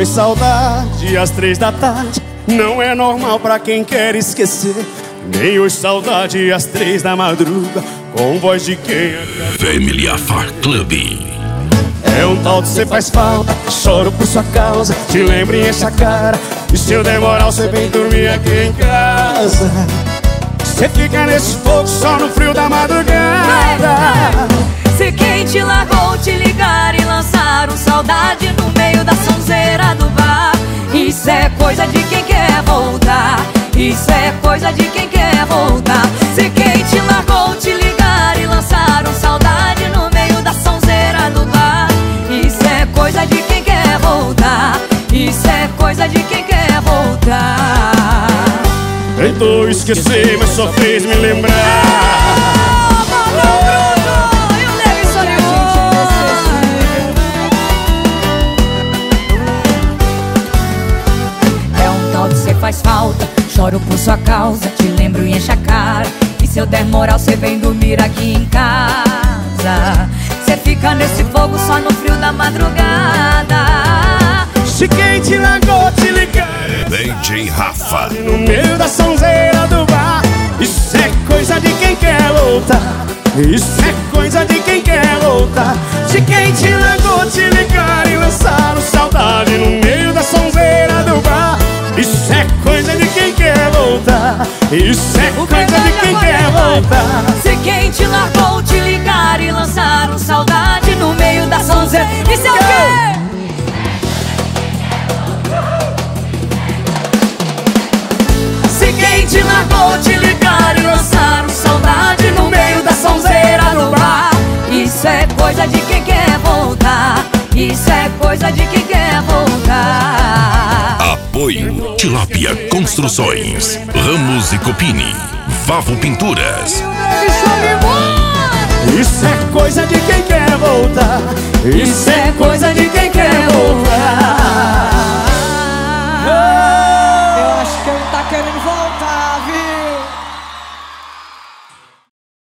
Oi, saudade, às 3 da tarde não é normal pra quem quer esquecer. Nem oi, saudade, às 3 da madruga, com voz de quem Family Afar Club. É um tal de cê faz falta, choro por sua causa, te lembro e enche a cara. E se eu demorar, cê vem dormir aqui em casa. Cê fica nesse fogo só no frio da madrugada. Se quem te largou te ligar e lançar um saudade no meio da sonzeira do bar. Isso é coisa de quem quer voltar. Isso é coisa de quem quer voltar. Se quem te largou te ligar e lançar um saudade no meio da sonzeira do bar. Isso é coisa de quem quer voltar. Isso é coisa de quem quer voltar. Tentou esquecer, mas só fez me lembrar. Cê faz falta, choro por sua causa, te lembro e enche a cara. E se eu der moral, cê vem dormir aqui em casa. Cê fica nesse fogo só no frio da madrugada. Se quem te largou te ligar, DJ Rafa. no meio da sonzeira do bar. Isso é coisa de quem quer voltar. Isso é coisa de quem quer voltar. Se quem te largou te ligar e lançar saudade no meio da sonzeira do bar. Isso é coisa de quem quer voltar. Isso é coisa de quem quer voltar. Se quem te largou te ligar e lançar saudade no meio da sonzeira. Isso é o quê? Se quem te largou te ligar e lançar saudade no meio da sonzeira do bar. Isso é coisa de quem quer voltar. Isso é coisa de quem quer voltar. Apoio Tilápia Construções, Ramos e Copini, Vavo Pinturas. Isso é coisa de quem quer voltar. Isso é coisa de